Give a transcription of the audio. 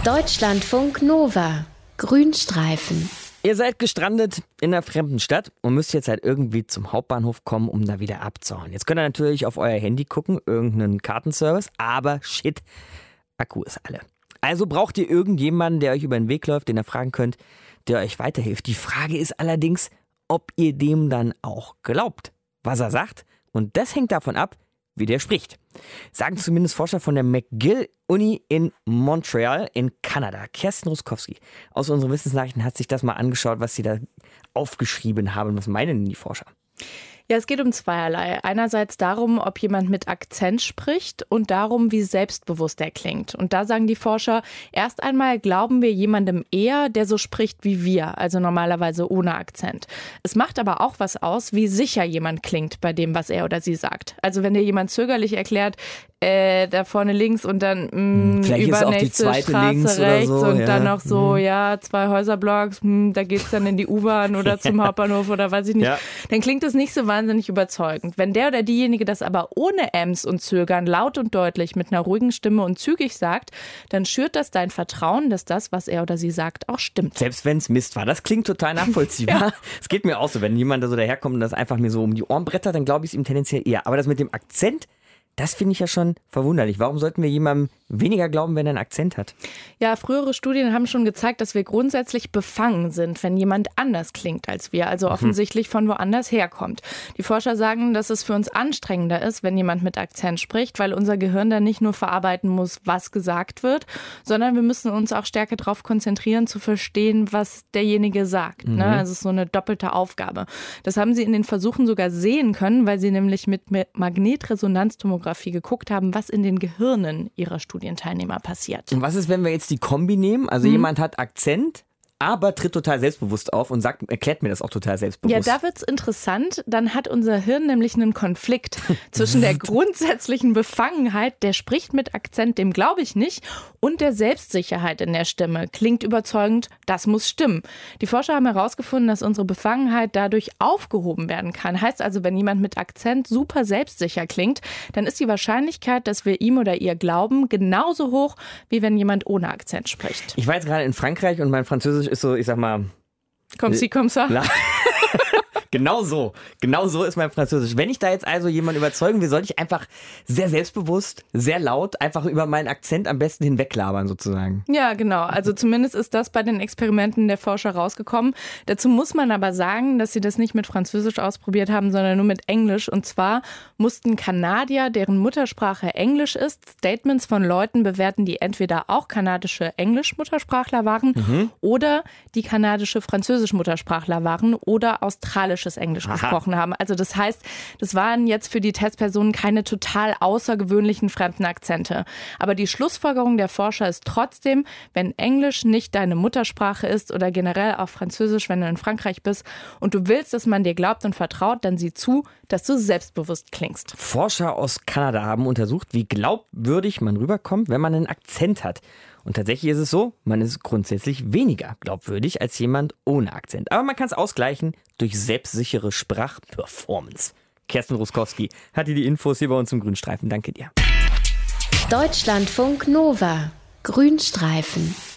Deutschlandfunk Nova. Grünstreifen. Ihr seid gestrandet in einer fremden Stadt und müsst jetzt halt irgendwie zum Hauptbahnhof kommen, um da wieder abzuhauen. Jetzt könnt ihr natürlich auf euer Handy gucken, irgendeinen Kartenservice, aber shit, Akku ist alle. Also braucht ihr irgendjemanden, der euch über den Weg läuft, den ihr fragen könnt, der euch weiterhilft. Die Frage ist allerdings, ob ihr dem dann auch glaubt, was er sagt. Und das hängt davon ab, wie der spricht. Sagen zumindest Forscher von der McGill-Uni in Montreal in Kanada. Kerstin Ruskowski aus unseren Wissensnachrichten hat sich das mal angeschaut, was sie da aufgeschrieben haben. Was meinen denn die Forscher? Ja, es geht um zweierlei. Einerseits darum, ob jemand mit Akzent spricht und darum, wie selbstbewusst er klingt. Und da sagen die Forscher, erst einmal glauben wir jemandem eher, der so spricht wie wir, also normalerweise ohne Akzent. Es macht aber auch was aus, wie sicher jemand klingt bei dem, was er oder sie sagt. Also wenn dir jemand zögerlich erklärt, da vorne links und dann übernächste Straße rechts so, und dann noch so, 2 Häuserblocks, da geht's dann in die U-Bahn oder zum Hauptbahnhof oder weiß ich nicht. Ja. Dann klingt das nicht so wahnsinnig überzeugend. Wenn der oder diejenige das aber ohne Ems und Zögern laut und deutlich mit einer ruhigen Stimme und zügig sagt, dann schürt das dein Vertrauen, dass das, was er oder sie sagt, auch stimmt. Selbst wenn es Mist war. Das klingt total nachvollziehbar. Es geht mir auch so, wenn jemand da so daherkommt und das einfach mir so um die Ohren brettert, dann glaube ich es ihm tendenziell eher. Aber das mit dem Akzent, das finde ich ja schon verwunderlich. Warum sollten wir jemandem weniger glauben, wenn er einen Akzent hat? Ja, frühere Studien haben schon gezeigt, dass wir grundsätzlich befangen sind, wenn jemand anders klingt als wir, also offensichtlich von woanders herkommt. Die Forscher sagen, dass es für uns anstrengender ist, wenn jemand mit Akzent spricht, weil unser Gehirn dann nicht nur verarbeiten muss, was gesagt wird, sondern wir müssen uns auch stärker darauf konzentrieren, zu verstehen, was derjenige sagt. Ne? Also es ist so eine doppelte Aufgabe. Das haben sie in den Versuchen sogar sehen können, weil sie nämlich mit Magnetresonanztomographie geguckt haben, was in den Gehirnen ihrer Studienteilnehmer passiert. Und was ist, wenn wir jetzt die Kombi nehmen? Also jemand hat Akzent, aber tritt total selbstbewusst auf und erklärt mir das auch total selbstbewusst. Ja, da wird's interessant. Dann hat unser Hirn nämlich einen Konflikt zwischen der grundsätzlichen Befangenheit, der spricht mit Akzent, dem glaube ich nicht, und der Selbstsicherheit in der Stimme. Klingt überzeugend, das muss stimmen. Die Forscher haben herausgefunden, dass unsere Befangenheit dadurch aufgehoben werden kann. Heißt also, wenn jemand mit Akzent super selbstsicher klingt, dann ist die Wahrscheinlichkeit, dass wir ihm oder ihr glauben, genauso hoch, wie wenn jemand ohne Akzent spricht. Ich war jetzt gerade in Frankreich und mein Französisch ist so, ich sag mal... Comme ci, comme ça. Genau so ist mein Französisch. Wenn ich da jetzt also jemanden überzeugen will, sollte ich einfach sehr selbstbewusst, sehr laut, einfach über meinen Akzent am besten hinweglabern sozusagen. Ja, genau. Also zumindest ist das bei den Experimenten der Forscher rausgekommen. Dazu muss man aber sagen, dass sie das nicht mit Französisch ausprobiert haben, sondern nur mit Englisch. Und zwar mussten Kanadier, deren Muttersprache Englisch ist, Statements von Leuten bewerten, die entweder auch kanadische Englisch-Muttersprachler waren oder die kanadische Französisch-Muttersprachler waren oder australische Englisch gesprochen haben. Also das heißt, das waren jetzt für die Testpersonen keine total außergewöhnlichen fremden Akzente. Aber die Schlussfolgerung der Forscher ist trotzdem, wenn Englisch nicht deine Muttersprache ist oder generell auch Französisch, wenn du in Frankreich bist und du willst, dass man dir glaubt und vertraut, dann sieh zu, dass du selbstbewusst klingst. Forscher aus Kanada haben untersucht, wie glaubwürdig man rüberkommt, wenn man einen Akzent hat. Und tatsächlich ist es so, man ist grundsätzlich weniger glaubwürdig als jemand ohne Akzent. Aber man kann es ausgleichen durch selbstsichere Sprachperformance. Kerstin Ruskowski hatte die Infos hier bei uns im Grünstreifen. Danke dir. Deutschlandfunk Nova. Grünstreifen.